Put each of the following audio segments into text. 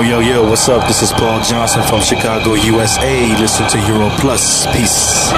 Yo, what's up? This is Paul Johnson from Chicago, USA. Listen to Euro Plus. Peace.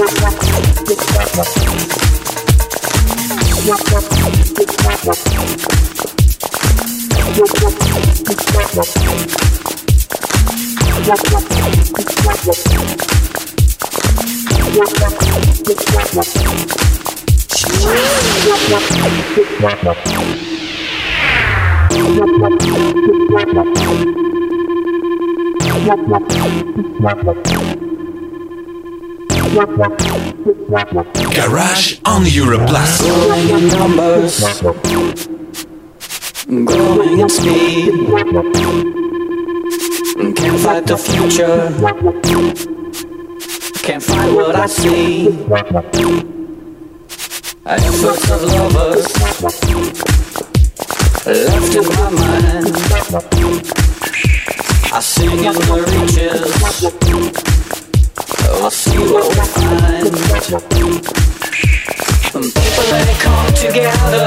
Garage on Europe Plus. Growing in numbers, growing in speed. Can't fight the future, can't fight what I see. Efforts of lovers left in my mind. I sing in the reaches, we'll see what we find. People they come together,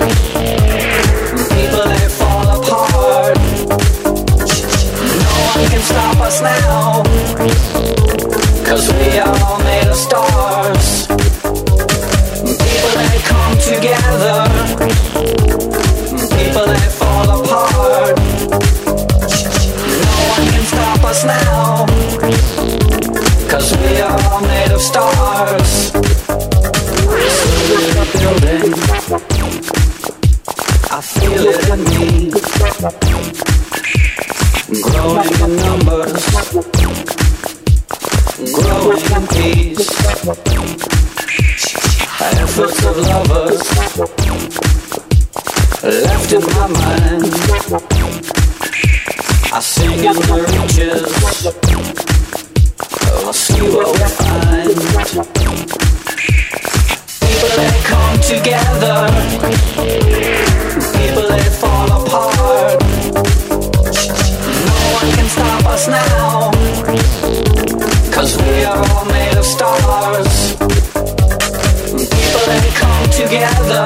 people they fall apart. No one can stop us now, 'cause we are all made of stars. People they come together, people they fall apart. No one can stop us now, 'cause we are all made of stars. We're building, I feel it in me. Growing in numbers, growing in peace. Efforts of lovers left in my mind. I sing in the reaches, we'll see what we find. People they come together, people they fall apart. No one can stop us now, 'cause we are all made of stars. People they come together,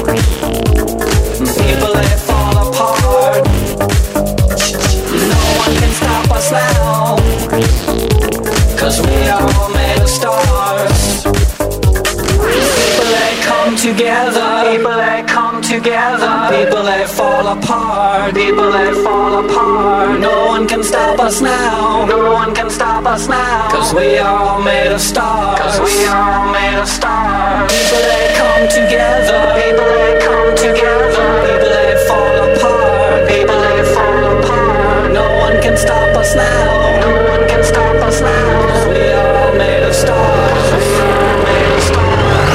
people they fall apart. No one can stop us now, 'cause we are all made of stars. People they come together, people they come together, people they fall apart, people they fall apart. No one can stop us now, no one can stop us now, 'cause we are all made of stars, 'cause we are all made of stars. People they come together, people they come together, people they fall apart, people they fall apart. No one can stop us now, no one can stop us now, 'cause we are all made of stars, we are all made of stars.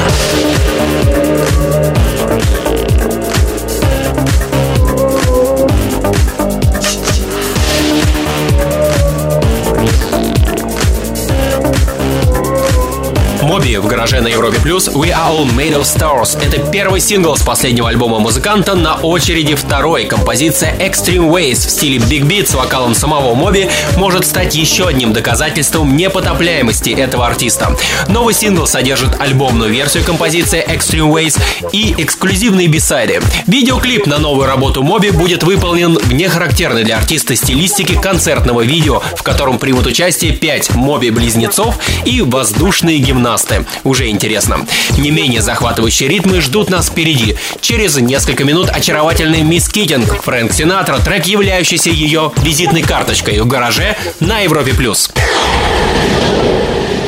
Моби в гараже на Европе Плюс We Are All Made of Stars. Это первый сингл с последнего альбома музыканта, на очереди второй. Композиция Extreme Ways в стиле Big Beat с вокалом самого Моби может стать еще одним доказательством непотопляемости этого артиста. Новый сингл содержит альбомную версию композиции Extreme Ways и эксклюзивные бисайды. Видеоклип на новую работу Моби будет выполнен в нехарактерной для артиста стилистике концертного видео, в котором примут участие 5 Моби-близнецов и воздушные гимнасты. Уже интересно. Не менее захватывающие ритмы ждут нас впереди. Через несколько минут очаровательный Мисс Китинг, Фрэнк Синатра, трек, являющийся ее визитной карточкой в гараже на Европе+.